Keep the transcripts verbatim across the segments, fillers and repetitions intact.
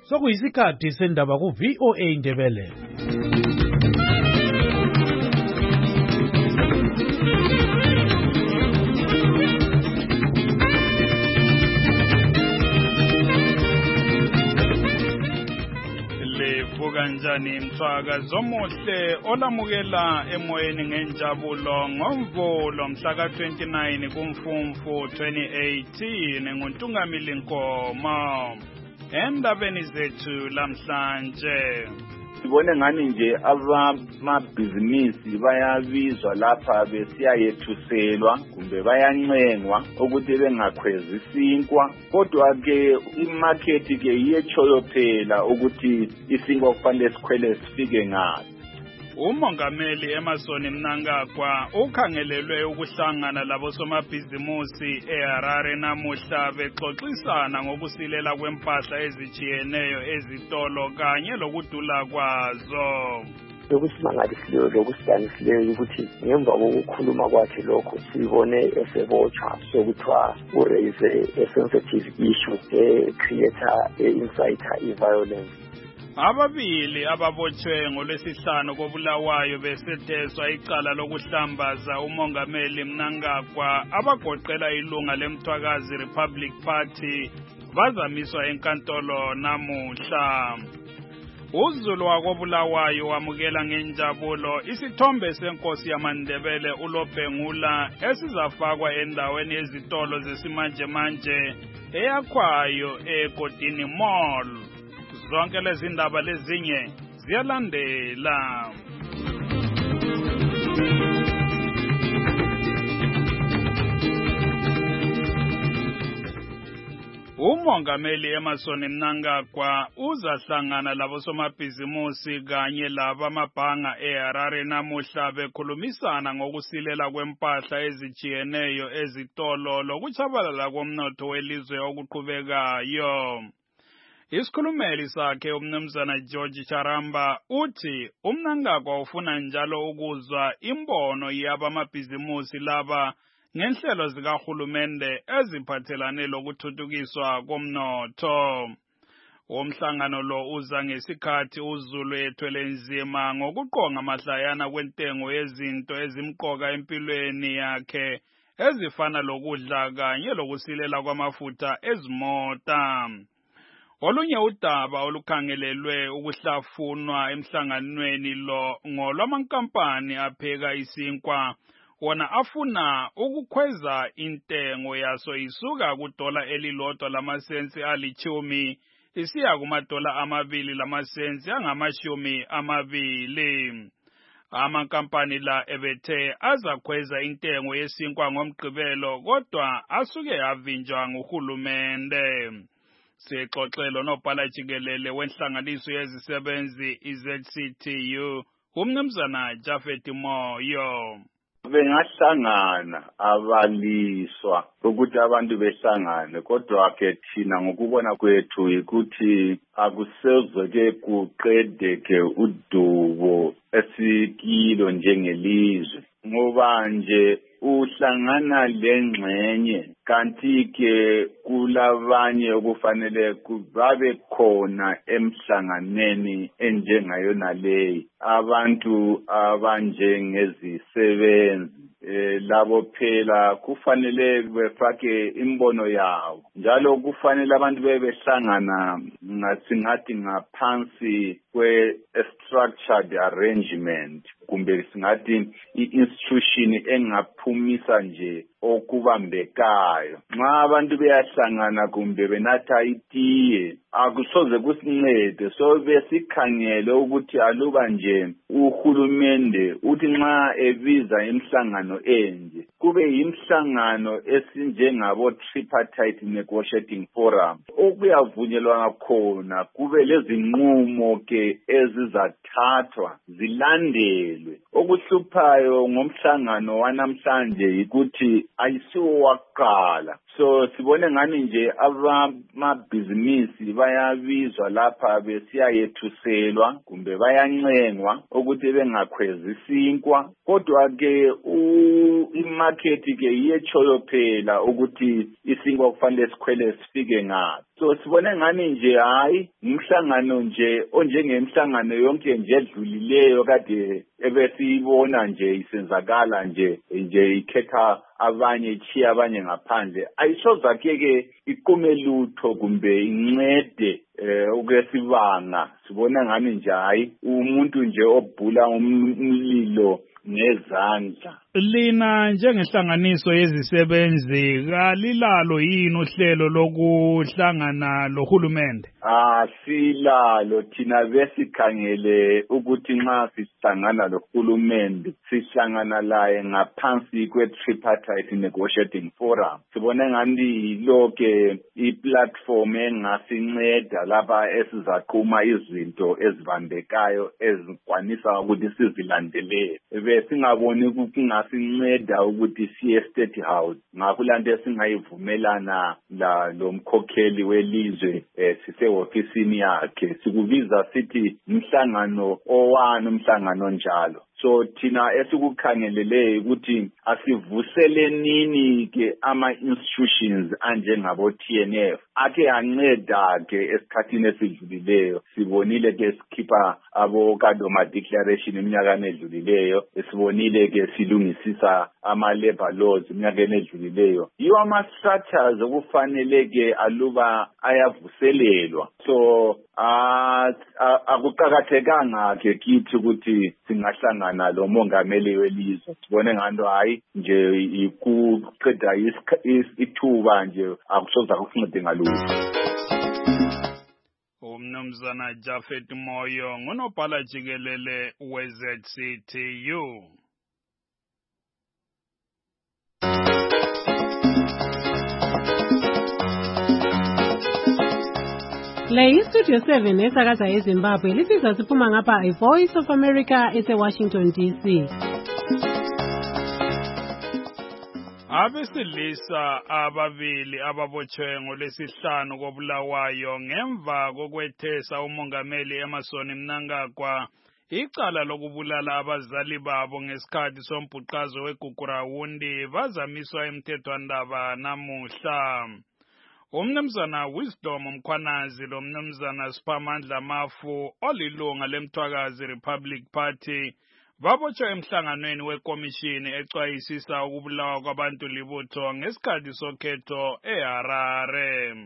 Sokuyisikhathi sendaba ku V O A Ndebele. Kanjani mthwaka zomuhle olamukela emoyeni ngenjabulo ngomvulo mhla ka twenty-nine kuMfumfu twenty eighteen nguNtungamili Nkomo endabeni zethu lamhlanje. Sibone ngani nje abamabhizinisi bayabizwa lapha besiyayethuselwa kumbe bayancengwa ukuthi bengakhwezi isinkwa, kodwa ke imarket ke iyechoyo phela ukuthi isinkwa kufanele sikhwele sifike ngapi. Umongameli Emmerson Mnangagwa ukhangelelwe ukuhlangana labosomabhizimusi eHarare namuhla bexoxisana ngokusilela kwempahla ezijiyeneyo ezitolo kanye lokudula kwazo. Lokusimangalisileyo lokusidanisileyo ukuthi ngemva kokukhuluma kwakhe lokho sibone esebotshwa sokuthiwa uraise a sensitive issue e-creator e-inciter i-violence. Ababili ababotshwe ngolwesihlanu kobulawayo besetheswa icala lokuhlambaza umongameli Mnangagwa abagoqela ilunga lemthwakazi Republic Party bazamiswa enkantolo namuhla. UZulu wakobulawayo wamukela ngenjabulo isithombe senkosi yamaNdebele uLobhengula esizafakwa endaweni yezitolo zesimanje manje eyakhwayo eGodini Mall. Zonke lezi ndaba lezinye ziyalandela. Umongameli Emmerson Mnangagwa uzahlangana labosomabhizimusi kanye labamabhanga eHarare namuhla bekhulumisana ngokusilela kwempahla ezijiyeneyo ezitolo lokuchabalala komnotho welizwe okuqhubekayo. Isikhulumeli sakhe umnumzana George Charamba uthi uMnangagwa ufuna njalo ukuzwa imbono yabamabhizimusi laba ngenhlelo zikahulumende eziphathelane lokuthuthukiswa komnotho. Umhlangano lo uza ngesikhathi uZulu ethwele nzima ngokuqonga mahlayana kwentengo yezinto ezimqoka empilweni yakhe ezifana lokudla kanye lokusilela kwamafutha ezimota. Olunye udaba olukhangelelwe ukuhlafunwa emhlanganweni lo ngolwamankampani apheka isinkwa wona afuna ukukhweza intengo yaso isuka kudola elilodwa lamasensi alichumi isiya kumadola amabili lamasensi angamashumi amabili. Amankampani la ebethe azakhweza intengo yesinkwa ngomgqibelo kodwa asuke avinjwa nguhulumende. Sixoxelo nobhala jikelele wenhlanganiso yezisebenzi i-Z C T U umnumzana Jafet Moyo. Bengahlangana abaliswa ukuthi abantu behlangane, kodwa ke thina ngokubona kwethu ukuthi akusezwe kuqedeke udubo esikilo njengelizwe, ngoba nje uhlangana lengxenye kanti ke kulabanye okufanele kubabe khona emhlanganeni enjengayona leyi, abantu abanjengezisebenzi eh labo phela kufanele befake imbono yawo, njalo kufanele abantu bebehlangana ngasingathi ngaphansi kwe structured arrangement kumbe singathi i-institution engaphumisa nje okubambekayo. Nxa abantu beyahlangana kumbe benatha itiye akusoze kusincede, so besikhangele ukuthi aluba nje uhulumende uthi nxa ebiza imhlangano enje kube yimhlangano esinjengabo tripartite negotiating forum, okuyavunyelwa khona kube lezinqumo ke ezizathathwa zilandelwe. Okuhluphayo ngomhlangano wanamhlanje ukuthi ayisiwo waqala, so sibone ngani nje abamabhizinisi bayabizwa lapha besiyayethuselwa kumbe bayancengwa ukuthi bengakhwezi isinkwa, kodwa ke imarket market ke iyechoyo phela ukuthi isinkwa kufanele sikhwele sifike ngapi. So sibone ngani nje hayi umhlangano nje onjengemhlangano yonke nje edlulileyo kade ebesiyibona nje isenzakala nje nje ikhetha abanye ichiya abanye ngaphandle ayisoza ke iqume lutho kumbe incede eh ukwesibanga sibona ngani nje hayi umuntu nje obhula umlilo ngezandla. Lina njengehlanganiso yezisebenzi kalilalo yini uhlelo lokuhlangana lohulumende? Ah silalo thina besikhangele ukuthi nxa sihlangana lohulumende sihlangana laye ngaphansi kwe tripartite negotiating forum. Sibone ngani loke iplatform engasinceda lapha esizaqhuma izinto ezibambekayo ezikwanisa ukuthi sizilandelele. Besingaboni ukuthi sinceda ukuthi siye State House ngakho lanto esingayivumelana la lomkhokheli welizwe eh, sise ofisini yakhe sikubiza sithi umhlangano owani umhlangano njalo. So thina esikukhangelele ukuthi asivusele nini ke ama institutions anjengabo T N F ake anceda ke esikhathini esidlulileyo sibonile ke sikhipha abo Kadoma declaration iminyaka edlulileyo sibonile ke silungisisa ama labor laws iminyaka edlulileyo yiwo ama structures okufanele ke aluba ayavuselelwa. So akuqakathekanga ke kithi ukuthi singahlangana lo mongameli welizwe sibone ngani hayi nje ikuqeda isithuba nje akusoza kusincede ngalutho. Umnumzana Japhet Moyo ngunobhala jikelele we-Z C T U. Le iStudio seven esakaza eZimbabwe lisiza siphuma ngapha iVoice of America ese-Washington D C. Abesilisa ababili ababotshwe ngolesihlanu koBulawayo ngemva kokwethesa umongameli Emmerson Mnangagwa icala lokubulala abazali babo ngesikhathi sombhuqazo weGugurawundi bazamiswa emthethwandaba namuhla. Umnumzana Wisdom Mkhwanazi lo mnumzana Siphamandla Mafu olilunga leMthwakazi Republic Party babotshwe emhlanganweni wekomishini ecwayisisa ukubulawa kwabantu libutho ngesikhathi sokhetho eHarare.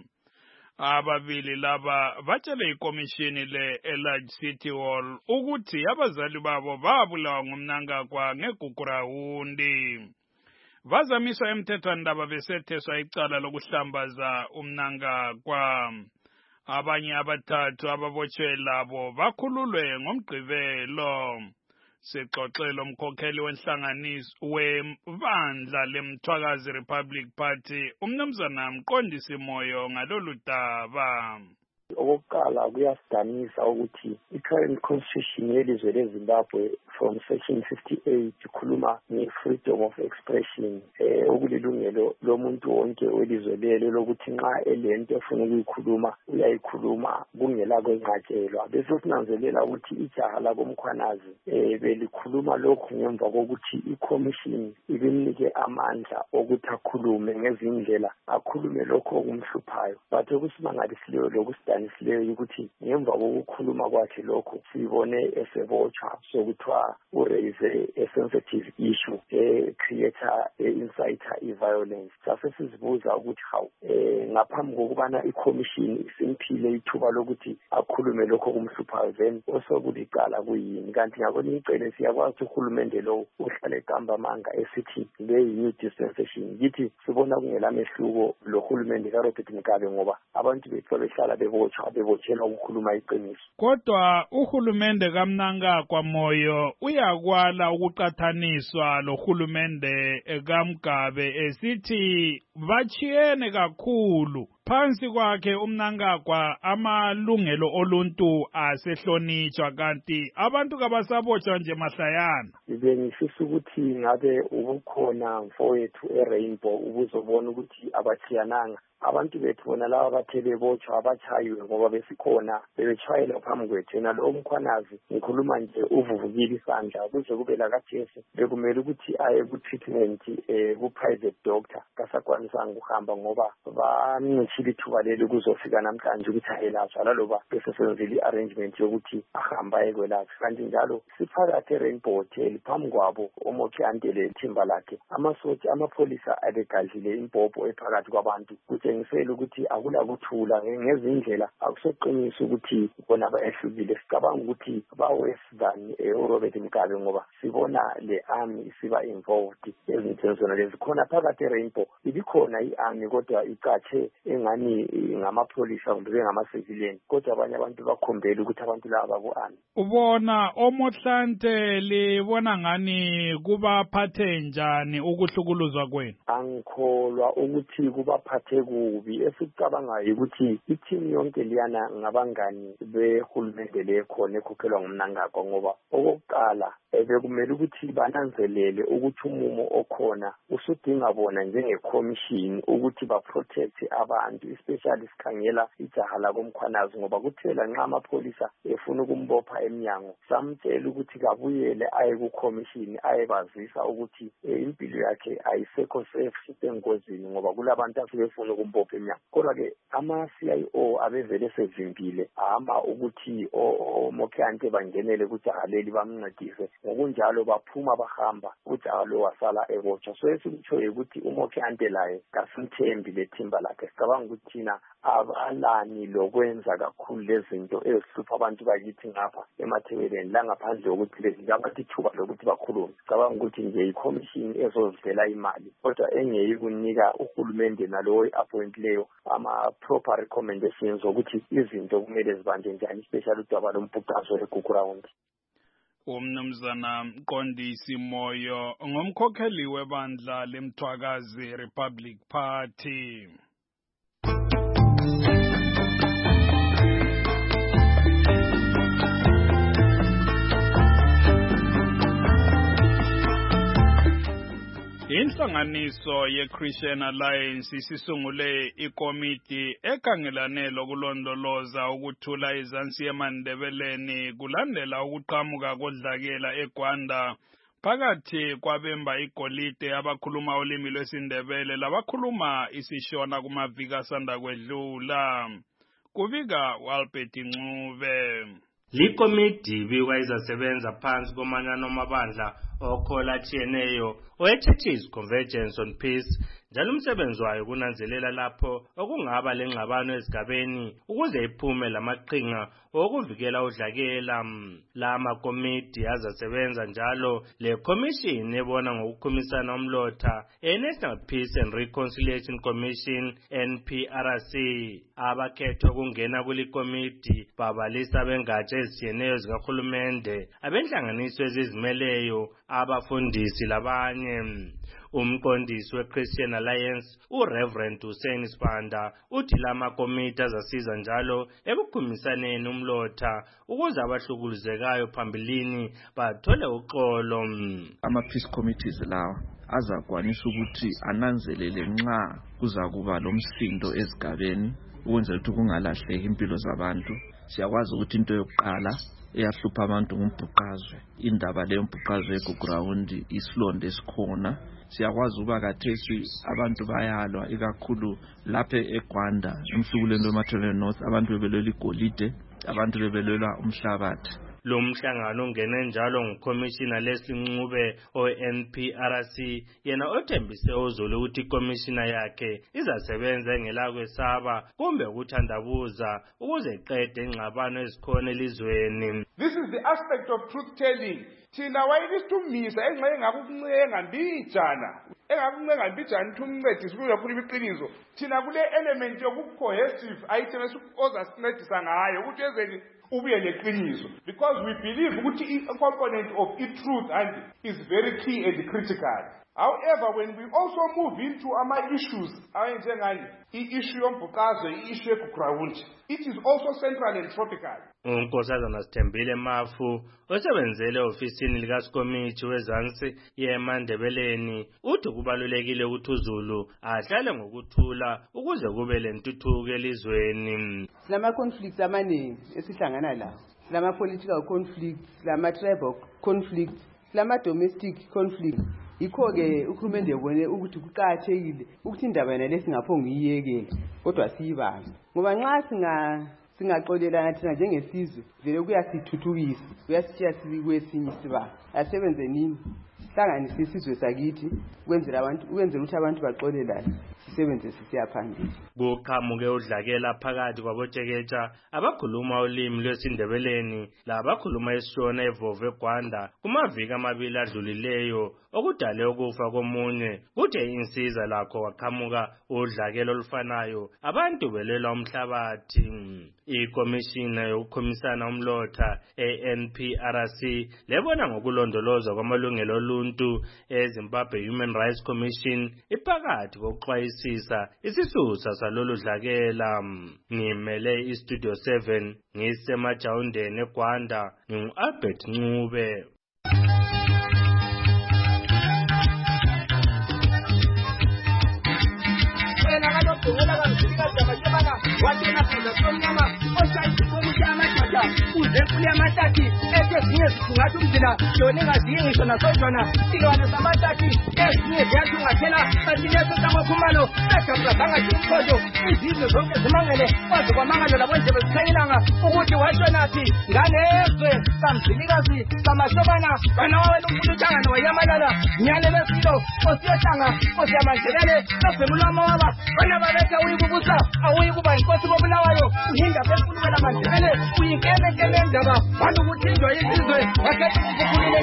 Ababili laba batshele ikomishini le eLarge City Hall ukuthi abazali babo babulawa ngumnangagwa ngeGugurawundi. Bazamiswa emthethwandaba besetheswa icala lokuhlambaza umnangagwa. Abanye abathathu ababotshwe labo bakhululwe ngomgqibelo. Sixoxela umkhokheli wenhlanganiso webandla leMthwakazi Republic Party umnumzana Mqondisi Moyo ngalolu daba. Okokuqala kuyasidanisa ukuthi i-current constitution yelizwe leZimbabwe from section fifty-eight ikhuluma nge-freedom of expression eh okulilungelo lomuntu wonke welizwe lelo lokuthi nxa elento efuna ukuyikhuluma uyayikhuluma kungela kwenqatshelwa. Bese sinanzelela ukuthi ijaha laboMkhwanazi eh belikhuluma lokhu ngemva kokuthi i-commission ibinike amandla ukuthi akhulume ngezindlela akhulume lokho okumhluphayo. Bathe kusimangalisileyo lokusida sileyo ukuthi ngemva kokukhuluma kwakhe lokho sibone esebotshwa sokuthiwa uraise a sensitive issue e creator inciter i-violence. Sase sizibuza ukuthi hawu eh ngaphambi kokubana i-commission isimphile ithuba lokuthi akhulume lokho kumhluphayo then osokulicala kuyini kanti ngakona icele siyakwazi uhulumende lo uhlale egamba manga esithi le new dispensation yithi sibona kungela mehluko lo hulumende kaRobert Mugabe ngoba abantu bethu behlala bebotshwa bebotshelwa ukukhuluma iqiniso. Kodwa uhulumende kaMnangagwa Moyo uyakwala ukuqathaniswa lo hulumende kaMgabe esithi bachiyene kakhulu. Phansi kwakhe uMnangagwa amalungelo oluntu asehlonitshwa kanti abantu kabasabotshwa nje mahlayana. Bengifisa ukuthi ngabe ubukhona mfowethu eRainbow ubuzobona ukuthi abachiyananga. Abantu bethu bona laba bathe bebotshwa abachayiwe ngoba besikhona bebechwayela phambi kwethu. Yena lo mkhwanazi ngikhuluma nje uvuvukile isandla kuze kube lakathesi bekumele ukuthi aye ku-treatment eh ku-private doctor kasakwanisanga ukuhamba ngoba bamncishile ithuba leli kuzofika namhlanje ukuthi ayelatshwa laloba bese senzile i-arrangement yokuthi ahamba ayekwelatshwa. Kanti njalo siphakathi eRainbow Hotel phambi kwabo uMokhandele ithimba lakhe amasotsha amapholisa abegadlile impopho ephakathi kwabantu kutshengisela ukuthi akula kuthula ngezindlela akusoqinisa ukuthi bona bayehlukile. Sicabanga ukuthi bawesizani uRobert Mugabe ngoba sibona le army isiba involved ezintweni zona lezi khona phakathi eRainbow. Ibikhona i-army kodwa icatshe engani ngamapholisa kumbe ngama-civilian kodwa abanye abantu bakhombela ukuthi abantu laba ku-army. Ubona oMohlante libona ngani kubaphathe njani ukuhlukuluzwa kwenu? Angikholwa ukuthi kubaphathe kubi. Esikucabangayo ukuthi i-team yonke liyana ngabangani behulumende lekhona ekhokhelwa nguMnangagwa ngoba okokuqala bekumele ukuthi bananzelele ukuthi umumo okhona usudinga bona njenge-commission ukuthi ba-protect abantu especially sikhangela ijaha lakomkhwanazi ngoba kuthela nxa amapholisa efuna ukumbopha emnyango samtshela ukuthi kabuyele aye ku-commission ayebazisa ukuthi impilo yakhe ayisekho safe isengozini ngoba kulabantu asebefuna ukumbopha emnyango. Kodwa-ke ama-C I O abevele sevimbile ama ukuthi oMokhandle bangenele kujaha leli bamncedise ngokunjalo baphuma bahamba ujaha lo wasala ebotshwa. So esikutshoyo ukuthi uMokhandle laye kasimthembi lethimba lakhe. Sicabanga ukuthi thina abalani lokwenza kakhulu lezinto ezihlupha abantu bakithi ngapha emathebeleni la ngaphandle kokuthi lezikabathi ithuba lokuthi bakhulume. Sicabanga ukuthi nje i-commission ezozivela imali kodwa engeyi kunika uhulumende nalowo appointileyo ama-proper recommendations ukuthi izinto kumele zibanjwe njani especially udaba lombhuqazo eGugurawundi. Umnumzana Mqondisi Moyo ngomkhokheli webandla leMthwakazi Republic Party. Inhlanganiso ye-Christian Alliance isisungule ikomiti ekhangelane lokulondoloza ukuthula izansi yemandebeleni kulandela ukuqhamuka kodlakela eGwanda phakathi kwabemba igolide abakhuluma ulimi lwesindebele labakhuluma isishona kumaviki asanda kwedlula. Kubika Walbert Ncube. Likomiti bikwa izasebenza phansi komanyano amabandla okhola atshiyeneyo owe-Churches Convergence on Peace njalo umsebenzi wayo kunanzelela lapho okungaba lengxabano ezigabeni ukuze iphume lamaqhinga okuvikela udlakela. La makomiti azasebenza njalo le commission ebona ngokukhumisana umlotha e-National Peace and Reconciliation Commission N P R C. Abakhethwa ukungena kulikomiti babalisa bengatsha ezitshiyeneyo zikahulumende abenhlanganiso ezizimeleyo abafundisi labanye. Umqondisi we-Christian Alliance uReverend Hussein Sibanda uthi la makomiti azasiza njalo ekukhumisaneni umlotha ukuze abahlukuluzekayo phambilini bathole uxolo. Ama-peace committees lawa azakwanisa ukuthi ananzelele nxa kuzakuba lomsindo ezigabeni ukwenzela ukuthi kungalahleki impilo zabantu. Siyakwazi ukuthi into yokuqala eyahlupha abantu ngumbhuqazwe. Indaba leyo mbhuqazwe eGugurawundi isilonde esikhona. Siyakwazi ukuba kathesi abantu bayalwa ikakhulu lapha eGwanda emsukulweni weMathebeleni North abantu bebelwela igolide abantu bebelwela umhlabathi. Lo mhlangano ungene njalo nguCommissioner Leslie Ncube o-N P R C yena othembise uzolo ukuthi iCommissioner yakhe izasebenza engelakwesaba kumbe ukuthandabuza ukuze iqede ingxabano ezikhona elizweni. This is the aspect of truth telling. Thina wayelisithumisa engxe engakukuncenga mbijana engakuncenga mbijana thumncedise kuyophula iqiniso. Thina kule element yokucohesive ayithemesa ukuza sincedisa ngayo ukuthi ezeni ubuye leqiniso because we believe ukuthi a component of it truth and is very key and critical. However, when we also move into our issues, i-issue yombhuqazwe, i-issue yegugrawundi, it is also central and tropical. uNkosazana Sithembile Mafu osebenzele ofisini likaSikomithi wezansi yeMandebeleni uthi kubalulekile ukuthi uZulu ahlale ngokuthula ukuze kube lentuthuko elizweni. Silama conflicts amaningi esihlangana lawo. Silama political conflicts, silama tribal conflicts, silama domestic conflicts. Yikho ke ukhulumende yebone ukuthi kuqhathekile ukuthi indaba yena lesingaphonga iyekele kodwa siyibambe ngoba nxa singa singaxolelana thina njengesizwe vele kuyasithuthukisa kuyasitshiya sikwesinye isibanga asebenze nini hlanganisa isizwe sakithi ukwenzela abantu ukwenzela ukuthi abantu baxolelane sisebenze sisiya phambili. Kuqhamuke udlakela phakathi kwaboTsheketsha abakhuluma ulimi lwesiNdebeleni labakhuluma isiShona eVove Gwanda kumaviki amabili adlulileyo okudale ukufa komunye kuthe insiza lakho waqhamuka udlakela olufanayo abantu belelwa umhlabathi. Ikomishina yokukhomisana umlotha e-N P R C lebona ngokulondolozwa kwamalungelo oluntu eZimbabwe Human Rights Commission iphakathi kokuxwayisisa isisusa salolu dlakela. Ngimele iStudio seven ngisemajawundeni eGwanda ngingu-Albert Ncube. Uzekule amataki ezinye zikungathi umzila yona engaziye ngisho nasojona silwane samataki ezinye ziyathungathela kanti leso samakhumalo sajabula zangathi umkhojo izizwe zonke zimangele kwaze kwamangalo labonje bezikhanyelanga ukuthi washonaphi nganezwe kamzilikazi kamashobana wena wawena umfuluthangana wayamalala nyane lesilo osiyohlanga osiyamanjelele lobhemulwama waba wena babetha uyikubusa awuyikuba inkosi bobulawayo uhinda bekulubela manjelele uyikene kene ndaba bantu kuthinjwa izizwe wakhetha ukukhulule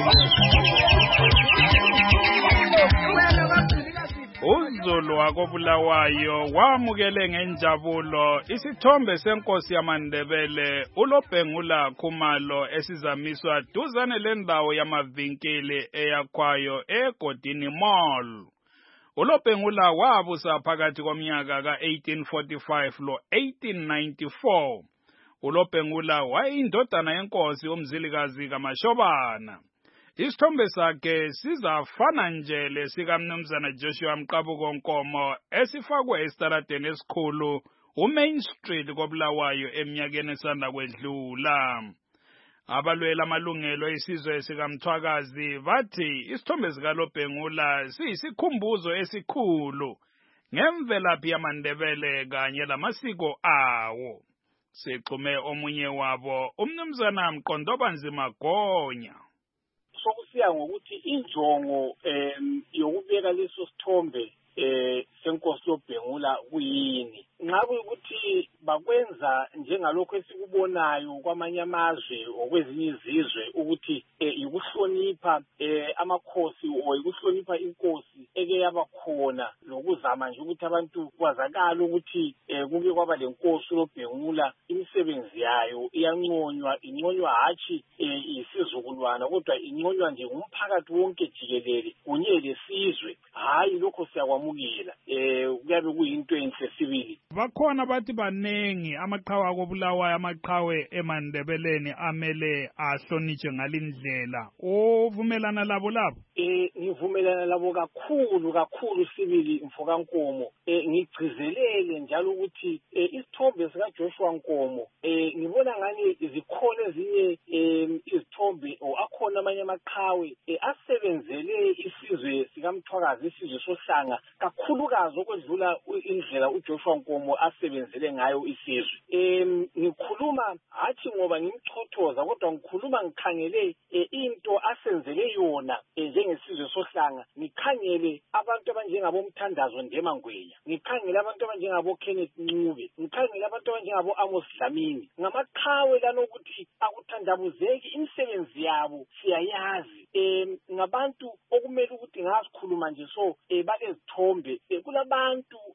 uZulu wakobulawayo wamukele ngenjabulo isithombe senkosi yamaNdebele uLobhengula Khumalo esizamiswa duzane lendawo yamavinkili eyakhwayo eGodini Mall. uLobhengula wabusa phakathi komnyaka ka eighteen forty-five lo eighteen ninety-four. uLobhengula wayindodana yenkosi umzilikazi kaMashobana. Isithombe sakhe sizafana nje lesikamnumzana Joshua Mqabuko Nkomo esifakwe esitaladeni esikhulu uMain Street koBulawayo eminyakeni esanda kwedlula. Abalwela amalungelo esizwe sikaMthwakazi bathi isithombe sikaLobhengula siyisikhumbuzo esikhulu ngemvelaphi yamaNdebele kanye lamasiko awo. Sixhume omunye wabo umnumzana Mqondobanzima Gonya. Sokusiya ngokuthi injongo em yokubeka leso sithombe eh senkosi yoBhengula kuyini. Ngabe ukuthi bakwenza njengalokho esikubonayo kwamanye amazwe okwezinye izizwe ukuthi ukuhlonipha amakhosi o ukuhlonipha inkosi eke yabakhona lokuzama nje ukuthi abantu kwazakala ukuthi kube kwaba lenkosi yoBhengula imisebenzi yayo iyanconywa inconywa hathi isizukulwana kodwa inconywa nje umphakathi wonke jikelele kunye lesizwe hayi lokho siyakwamukela eh kuyabe kuyinto enhle sibili. Bakhona bathi banengi amaqhawe akobulawayo amaqhawe eMandebeleni amele ahlonitshe ngalindlela ovumelana labo labo. Eh ngivumelana labo kakhulu kakhulu sibili Mfoka Nkomo eh ngigcizelele njalo ukuthi isithombe sika Joshua Nkomo eh ngibona ngani izikhona ezinye izithombe o akhona amanye amaqhawe asebenzele isizwe sikaMthwakazi isizwe sohlanga kakhulukazi okwedlula indlela uJoshua Nkomo asebenzele ngayo isizwe. Em ngikhuluma hathi ngoba ngimchothoza kodwa ngikhuluma ngikhangele into asenzele yona njengesizwe sohlanga ngikhangele abantu abanjengabo Mthandazo Ndemangwenya ngikhangele abantu abanjengabo Kenneth Ncube ngikhangele abantu abanjengabo Amos Dlamini ngamaqhawe lanokuthi akuthandabuzeki imisebenzi yabo siyayazi em ngabantu okumele ukuthi ngasikhuluma nje so balezithombe kulabantu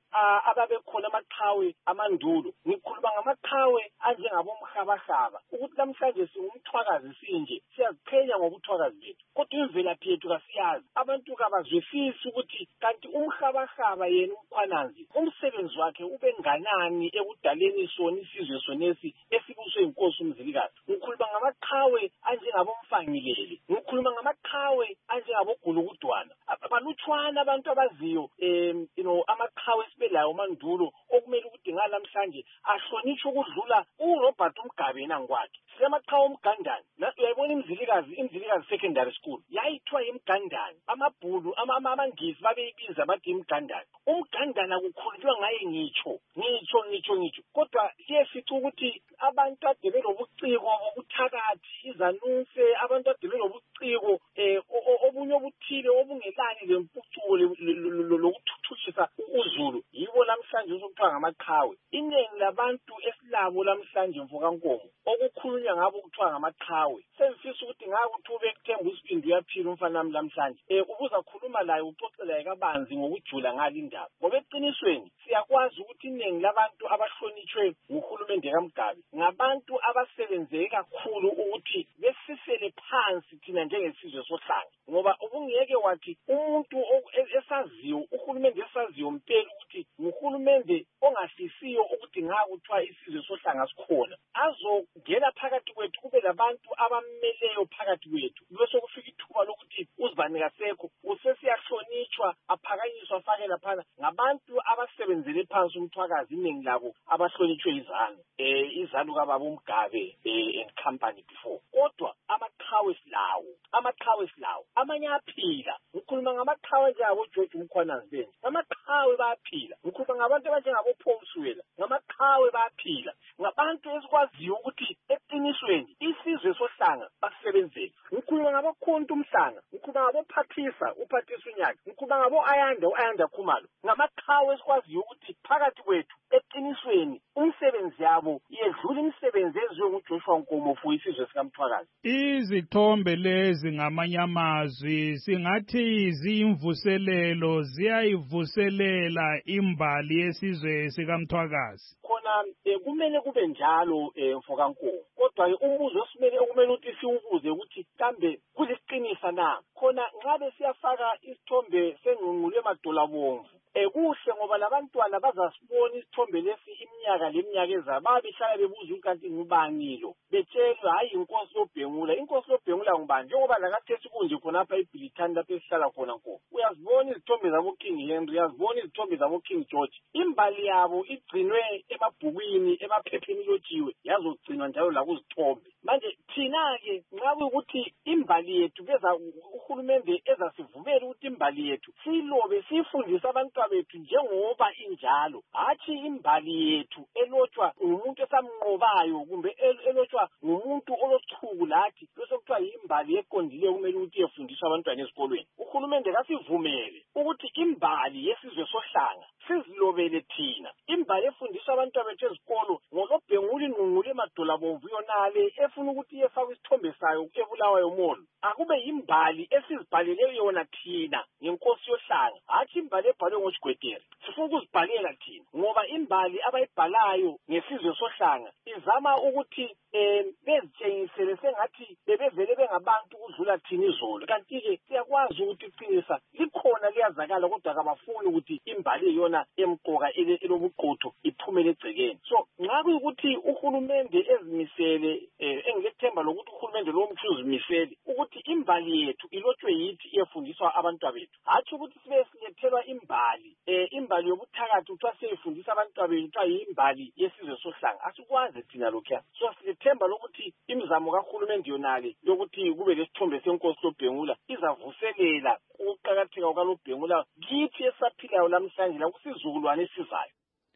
ababekhona amaqhawe amandulo ngikhuluma ngamaqhawe anjengabomhabahaba ukuthi namhlanje singumthwakazi sinje siyaziqhenya ngobuthwakazi bethu kodwa imvelaphi yethu kasiyazi abantu kabazwisisi ukuthi kanti umhabahaba yena umkhwananzi umsebenzi wakhe ube nganani ekudaleni sona isizwe sonesi esibuswe inkosi uMzilikazi ngikhuluma ngamaqhawe anjengabomfangileli ngikhuluma ngamaqhawe anjengabogulukudwana balutshwana abantu abaziyo um you know amaqhawe esibelayo mandulo okumele ukuthi ngalamhlanje ahlonitshwe ukudlula uRobert Mugabe nankwakhe silamaqhawe omgandane uyayibona imzilikazi imzilikazi secondary school yayithiwa imgandane amabhulu amangisi babeyibiza bathi imgandane umgandane akukhulunywa ngaye ngitsho ngitsho ngitsho ngitsho kodwa siye sithi ukuthi abantu ade belobuciko obuthakathi izanuse abantu ade belobuciko eh obunye obuthile obungelani lempucuko lokuthuthukisa uZulu yibo namhlanje uzokuthiwa ngamaqhawe iningi labantu esilabo namhlanje mfokankomo okukhulunywa ngabo kuthiwa ngamaqhawe sengifisa ukuthi ngakuthi ube kuthemba isibindi uyaphila umfana nami namhlanje eh ubuza khuluma laye uxoxela kabanzi ngokujula ngalindaba ngoba eqinisweni siyakwazi ukuthi iningi labantu abahlonitshwe nguhulumende kaMgabe ngabantu abasebenzeke kakhulu ukuthi besisele phansi thina njengesizwe sohlanga ngoba ubungeke wathi umuntu esaziyo uhulumende esaziyo mpela ukuthi nguhulumende ongahlisiyo ukuthi ngakuthiwa isizwe sohlanga sikhona azongena phakathi kwethu kube labantu abammeleyo phakathi kwethu bese kufika ithuba lokuthi uzibane kasekho usesiyahlonitshwa aphakanyiswa afake laphana ngabantu abasebenzele phansi umthwakazi iningi labo abahlonitshwe izanu eh izanu kababa uMgabe eh and company before kodwa amaqhawe silawo amaqhawe silawo amanye aphila ngikhuluma ngamaqhawe njengabo George Mukhwananzi benje amaqhawe bayaphila ngikhuluma ngabantu abanjengabo Paul Swela ngamaqhawe bayaphila ngabantu esikwaziyo ukuthi eqinisweni isizwe sohlanga basebenzele ngikhuluma ngabakhonto umhlanga ngikhuluma ngabo Patricia uPatricia unyaka ngikhuluma ngabo Ayanda uAyanda Khumalo ngamaqhawe esikwaziyo ukuthi phakathi kwethu eqinisweni umsebenzi yabo yedlula imisebenzi eziwe nguJoshua Nkomo fu isizwe sikaMthwakazi izithombe lezi ngamanye amazwi singathi izimvuselelo ziyayivuselela imbali yesizwe sikaMthwakazi khona kumele kube njalo mfokankomo kodwa umbuzo osimele okumele ukuthi siwubuze ukuthi kambe kulisiqinisa na khona ngabe siyafaka isithombe sengqungqulu emadolabomvu ekuhle ngoba labantwana bazasibona isithombe lesi iminyaka leminyaka ezayo babehlala bebuza ukanti ngubangilo betshelwe hayi inkosi yoBhengula inkosi yoBhengula ngubani njengoba lakathesi kunje khonapha eBilitani lapho esihlala khona nko uyazibona izithombe zabo King Henry uyazibona izithombe zabo King George imbali yabo igcinwe emabhukwini emaphepheni lotshiwe yazogcinwa njalo la kuzithombe manje thina ke ngabe ukuthi imbali yethu beza uhulumende ezasivumela ukuthi imbali yethu silobe sifundisa abantu bethu njengoba injalo hathi imbali yethu elotshwa umuntu esamnqobayo kumbe elotshwa ngumuntu olochuku lathi bese kuthiwa imbali eqondile kumele ukuthi efundiswe abantwana esikolweni uhulumende kasivumele ukuthi imbali yesizwe sohlanga sizilobele thina imbali efundiswa abantwana bethu ezikolo ngoloBhengula inqungqulu emadolabomvu yonale efuna ukuthi yefakwe isithombe sayo ebulawayo molo akube imbali esizibhalele yona thina ngenkosi yohlanga hathi imbali ebhalwe ngoJigwedere sifuna ukuzibhalela thina ngoba imbali abayibhalayo ngesizwe sohlanga izama ukuthi eh bezitshengisele sengathi bebevele bengabantu kudlula thina izolo kanti ke siyakwazi ukuthi iqinisa likhona liyazakala kodwa kabafuni ukuthi imbali yona emqoka elobuqotho iphumele egcekeni so ngabe ukuthi uhulumende ezimisele engilethemba lokuthi uhulumende lo mfuzimisele ukuthi imbali yethu ilotshwe yithi iyefundiswa abantwana bethu hathi ukuthi sibe silethelwa imbali eh imbali yobuthakathi uthiwa siyifundisa abantwana bethu uthiwa yimbali yesizwe sohlanga asikwazi thina lokho so silethemba lokuthi imizamo kahulumende yonale yokuthi kube lesithombe senkosi loBhengula izavuselela ukuqhakatheka kwaloBhengula kithi esaphilayo lamhlanje la kusizukulwane esizayo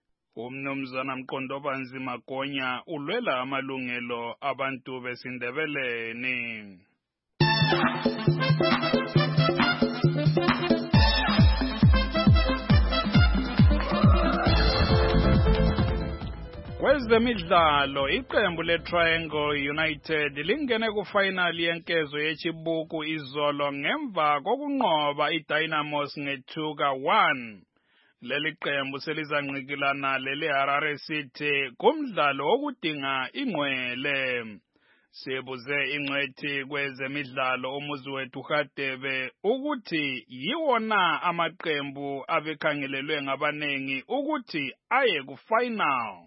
umnumzana Mqondobanzi Magonya ulwela amalungelo abantu besindebeleni Kwezemidlalo iqembu leTriangle United lingene kufinal yenkezo yechibuku izolo ngemva kokunqoba iDynamos ngethuka one. leli qembu selizanqikilana leli Harare City kumdlalo wokudinga ingqwele. Sibuze ingcwethi kwezemidlalo umuzi wethu Hadebe ukuthi yiwona amaqembu abekhangelelwe ngabanengi ukuthi aye ku final.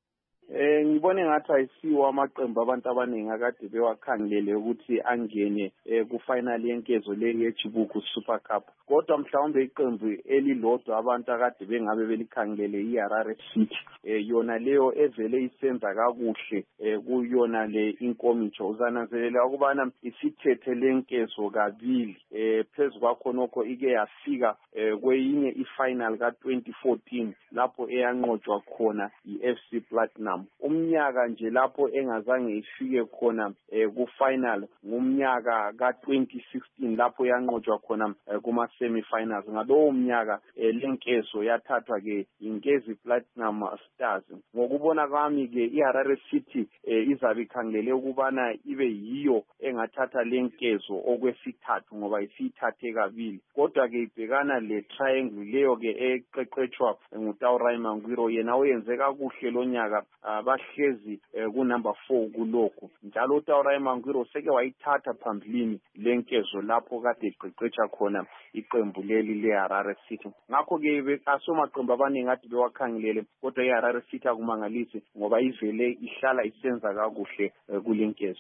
Eh ngibone ngathi ayisiwa amaqembu abantu abaningi akade bewakhangelele ukuthi angene ku final yenkezo le yeJibuku Super Cup. Kodwa mhlawumbe iqembu elilodwa abantu akade bengabe belikhangelele iHarare City. Eh yona leyo evele isenza kakuhle kuyona le inkomitsho uzananzelela ukubana isithethe lenkezo kabili. Eh phezulu kwakho nokho ike yafika kweyinye ifinal ka twenty fourteen lapho eyanqotshwa khona iF C Platinum. Umnyaka nje lapho engazange ifike khona ku final ngumnyaka ka twenty sixteen lapho yanqotshwa khona kuma semi-finals. Ngalowo mnyaka lenkezo yathathwa ke iNkezi Platinum Stars. Ngokubona kwami ke iHarare City izabe ikhangelele ukubana ibe yiyo engathatha lenkezo okwesithathu ngoba isithathe kabili. Kodwa ke ibhekana le triangle leyo ke eqeqetshwa nguTaurai Mangwiro yena oyenze kakuhle lonyaka bahlezi ku number four kuloko. Njalo uTaurai Mangwiro seke wayithatha phambilini lenkezo lapho kade iqeqetsha khona iqembu leli leHarare City. Ngakho ke asomaqembu abaningi ade bewakhangelele kodwa iHarare City akumangalisi ngoba ivele ihlala isenza kakuhle kulenkezo.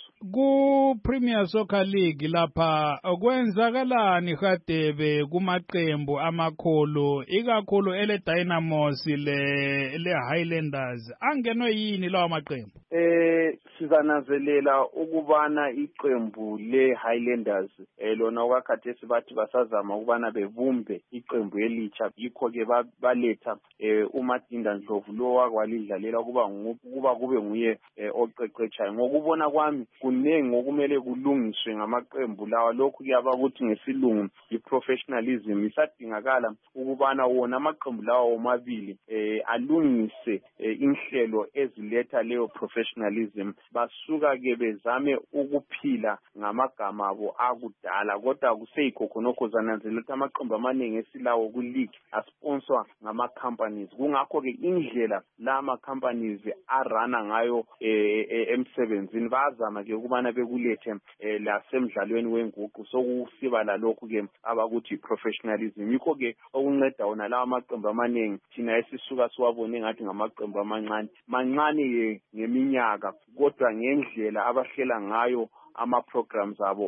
Ku Premier Soccer League lapha kwenzakalani Hadebe kumaqembu amakhulu ikakhulu ele Dynamos le le Highlanders angenwe yini lawa maqembu? Eh sizanazelela ukubana iqembu le Highlanders elona wakhathesi bathi basazama ukubana bevumbe iqembu elitsha yikho ke baletha uMadinda Ndlovu lo wakwalidlalela kuba kuba kube nguye oqeqetshayo. Ngokubona kwami kunengi ngokumele kulungiswe ngamaqembu lawa lokhu kuyaba ukuthi ngesilungu iprofessionalism isadingakala ukubana wona amaqembu lawa omabili alungise inhlelo eziletha leyo professionalism. Basuka ke bezame ukuphila ngamagama abo akudala kodwa kuseyikho khonokho zananzelela ukuthi amaqembu amaningi esilawo ku league asponsor ngama companies. Kungakho ke indlela lama companies arana ngayo emsebenzini bazama ke ukubana bekulethe la semidlalweni wenguqu sokusiba la lokhu ke abakuthi professionalism. Yikho ke okunceda wona lawa amaqembu amaningi thina esisuka siwabone ngathi ngamaqembu amancane mancane ngeminyaka kodwa ngendlela abahlela ngayo ama programs abo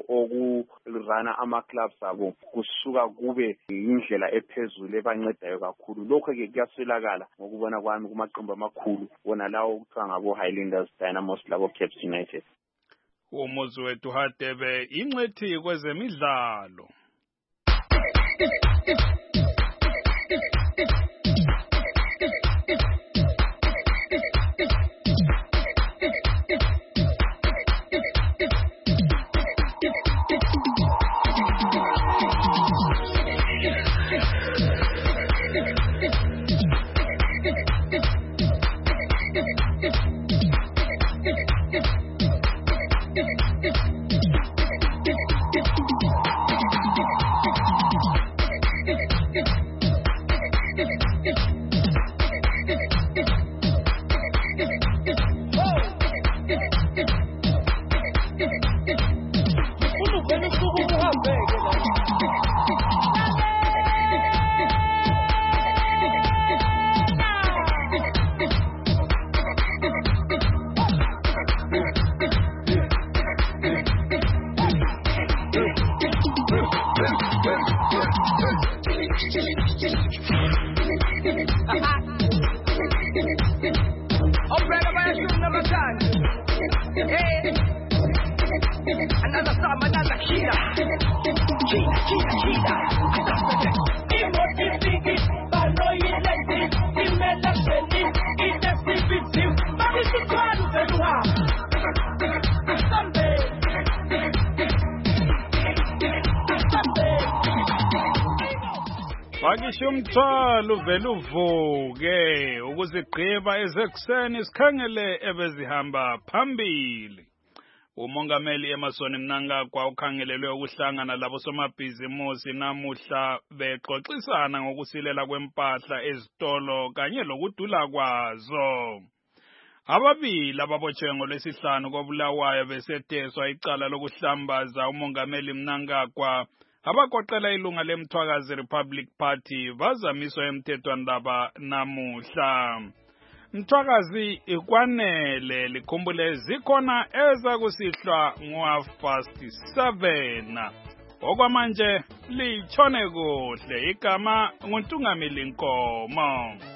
okurana ama clubs abo kusuka kube indlela ephezulu ebancedayo kakhulu. Lokho ke kuyaswelakala ngokubona kwami kumaqembu amakhulu wona lawo okuthiwa ngabo Highlanders, Dynamos labo Caps United. Umuzi wethu Hadebe ingcwethi kwezemidlalo. Wakishumthwalo uvela uvuke ukuzigqiba ezekuseni sikhangele ebezihamba phambili. Umongameli Emmerson Mnangagwa ukhangelelwe ukuhlangana labo somabhizimusi namuhla bexoxisana ngokusilela kwempahla ezitolo kanye lokudula kwazo. Ababili ababotshwe ngolwesihlanu koBulawayo beseteswa icala lokuhlambaza umongameli Mnangagwa abagoqela ilunga lemthwakazi Republic Party bazamiswa emthethwandaba namuhla. Mthwakazi ikwanele likhumbule zikhona eza kusihlwa ngo-half past seven. Okwamanje lichone kuhle igama nguNtungamili Nkomo.